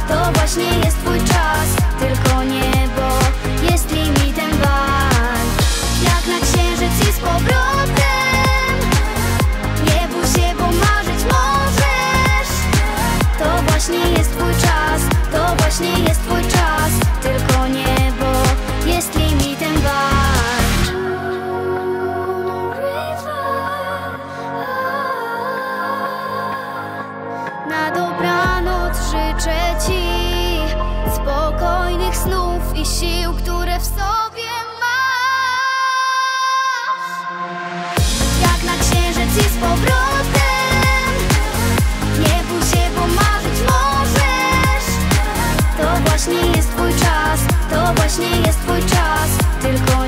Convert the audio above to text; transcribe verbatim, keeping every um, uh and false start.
to właśnie jest twój czas. Tylko niebo jest limitem walk. Jak na księżyc i z powrotem. Nie bój się, bo marzyć możesz. To właśnie jest twój czas, to właśnie jest twój czas. Tylko niebo jest limitem walk. Na dobranoc życzę ci spokojnych snów i sił, które w sobie masz. Jak na księżyc i z powrotem. Nie bój się, bo marzyć możesz. To właśnie jest twój czas, to właśnie jest twój czas. Tylko